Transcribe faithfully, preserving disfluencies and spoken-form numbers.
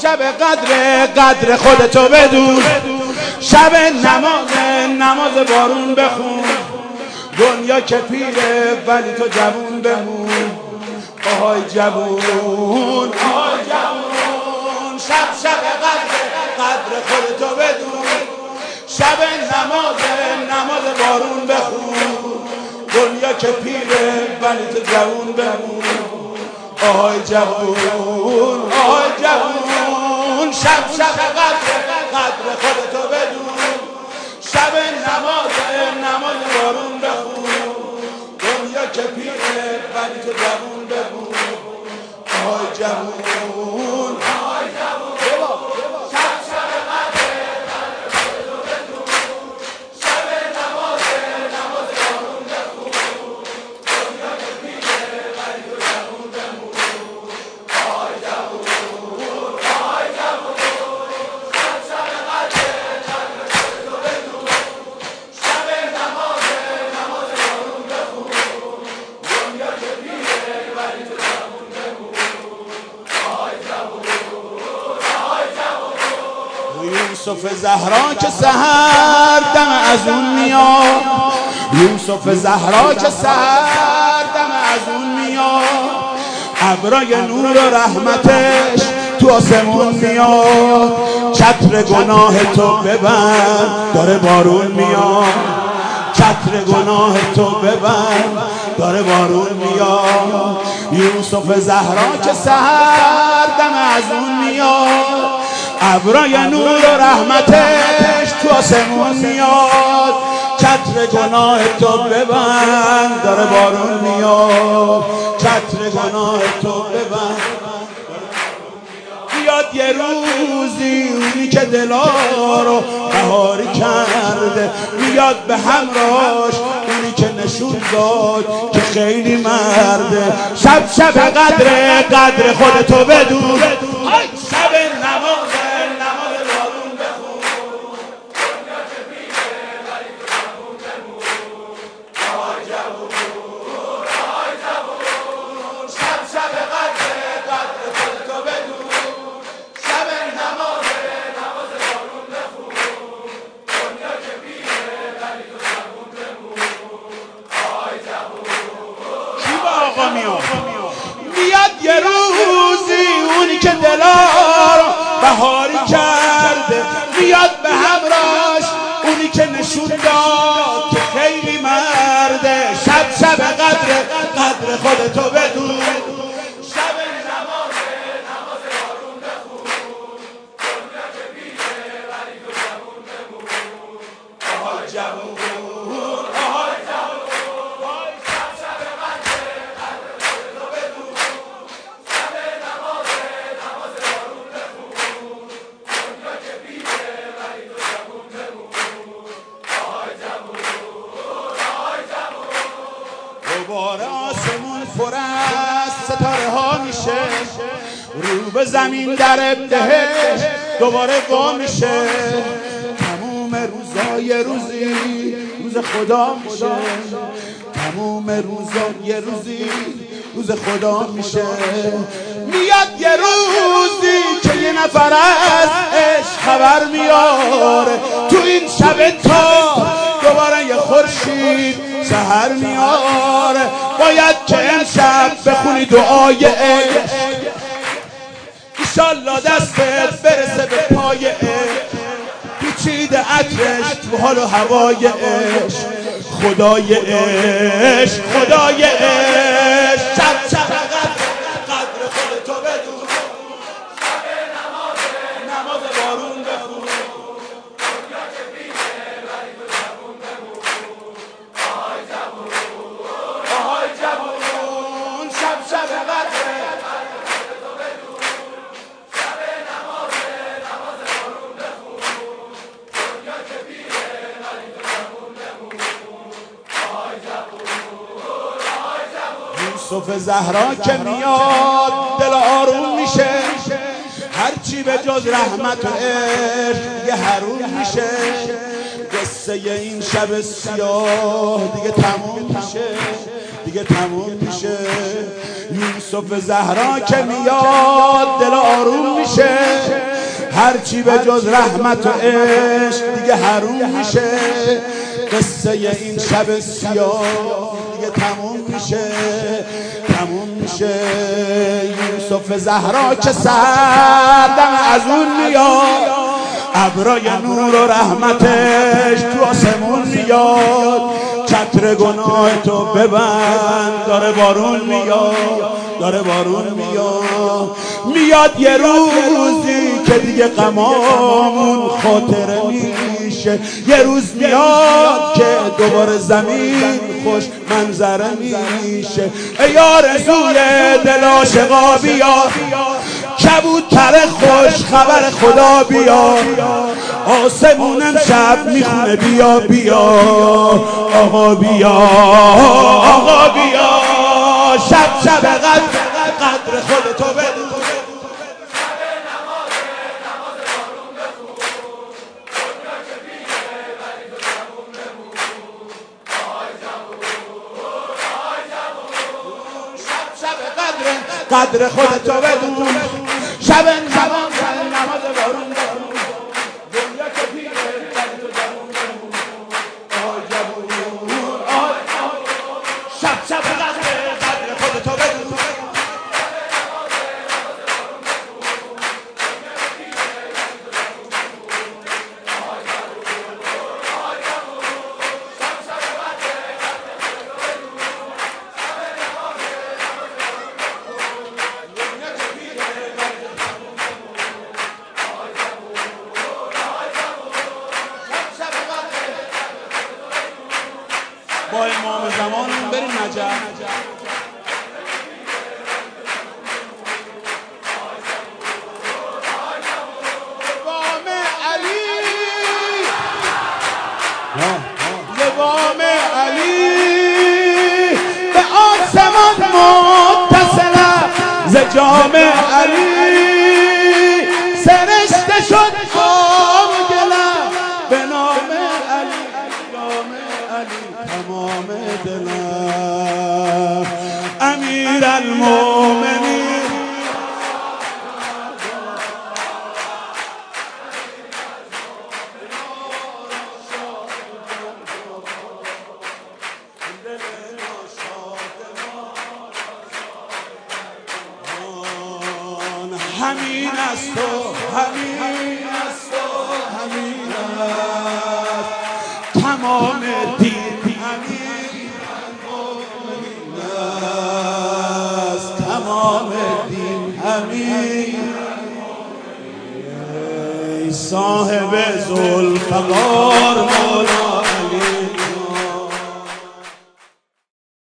شب قدر قدر خودتو بدون، شب نماز نماز بارون بخون، دنیا که پیره ولی تو جوون بمون. آهای جوون آهای جوون، شب شب قدر قدر خودتو بدون، شب نماز نماز بارون بخون، دنیا که پیره ولی تو جوون بمون. آهای جوون آهای جوون، شب شب قدر قدر خودتو بدون، شب نماز نماز بارون بخون، دنیا که پیره ولی تو جوون بمون. آهای جوون آهای جوون، شب شب قدر قدر خودتو بدون، شب نماز نماز بارون بخون، دنیا که پیره ولی تو جوون بمون. آهای جوون آهای جوون، شب شب قدر قدر خودتو بدون، شب نماز نماز بارون بخون، دنیا که پیره ولی تو جوون بمون. آهای جوون آهای جوون، یوسف زهرا که سحر دم از اون میاد، یوسف زهرا که سحر دم از اون میاد، ابرای نور و رحمتش تو آسمون میاد، چتر گناه تو ببند داره بارون میاد، چتر گناه تو ببند داره بارون میاد. یوسف زهرا که سحر دم از اون میاد، ابرای نور و رحمتش تو آسمون میاد، چتر گناه تو ببند داره بارون میاد، چتر گناه تو ببند. بیاد یه روزی اونی که دلا رو بهاری کرده، بیاد به همراش اونی که نشون داد که خیلی مرده. شب شب قدر قدر خودتو بدون، شب نماز نماز بارون بخون، دنیا که پیره ولی تو جوون بمون. آهای جوون آهای جوون، شب شب قدر قدر خودتو بدون، شب نماز نماز بارون بخون، دنیا که پیره ولی تو جوون بمون. آهای جوون. کی با آقا میاد؟ بیاد یه روزی اونی که دلار بهاری کرده، بیاد به همراش اونی که نشون داد که خیلی مرده. شب شب قدر قدر خودتو بدون، شب نماز نماز بارون بخون، دنیا که پیره ولی تو جوون بمون. آهای جوون آهای جوون، شب شب قدر قدر خودتو بدون، شب نماز نماز بارون بخون، دنیا که پیره ولی تو جوون بمون. آهای جوون آهای جوون، دوباره آسمون پر از ستاره ها میشه، رو به زمین در بهش دوباره وا میشه، تموم روزای روزی روز خدا میشه، تموم روزا یه روزی روز خدا میشه. میاد یه روزی که یه نفر از عشق خبر میاره، تو این شب تا دوباره یه خورشید سحر میاره. باید که امشب بخونی دعای عشق، ایشالله دستت برسه به پای عشق، پیچیده عطرش تو حال و هوای عشق، خدای عشق خدای عشق. شب شب قدر قدر خودتو بدون، شب نماز نماز بارون بخون، دنیا که پیره ولی تو جوون بمون. آهای جوون آهای جوون، شب شب قدر قدر خودتو بدون، شب نماز نماز بارون بخون، دنیا که پیره ولی تو جوون بمون. آهای جوون آهای جوون، یوسف زهرا که میاد دل آروم میشه، هرچی به جز رحمت و عشق دیگه حروم میشه. قصه این شب سیاه دیگه تموم میشه، دیگه تموم میشه. یوسف زهرا که میاد دل آروم میشه، هرچی به جز رحمت و عشق دیگه حروم میشه. قصه این شب سیاه دیگه تموم میشه، تموم میشه. یوسف زهرا که سردم از اون میاد، ابرای نور و رحمتش تو آسمون میاد. چتر گناه تو ببند، داره بارون میاد، داره بارون میاد. میاد یه روزی که دیگه غمامون خاطره میشه. یه روز میاد که دوباره زمین خوش منظره میشه. ای آرزوی دل عاشقا بیا، کبوتر خوش خبر خدا بیا. آسمونم شب میخونه بیا بیا آقا بیا، آقا بیا. شب شب قدر قدر خودتو بدون. قدر خودتو بدون. شب نماز نماز بارون بخون، دنیا که پیره ولی تو جوون بمون. آی جوون آی آی. شب شب قدر قدر خودتو بدون. با امام زمان بریم نجف. زبام علی، زبام علی به آسمان متصله. ز جام علی سرشته شد آب گلم. به نام علی جام علی تمام دلم. امیر المومنین همین است و همین است و همین است تمام دین. همین است تمام دین. همین ای صاحب ذوالفقار مولا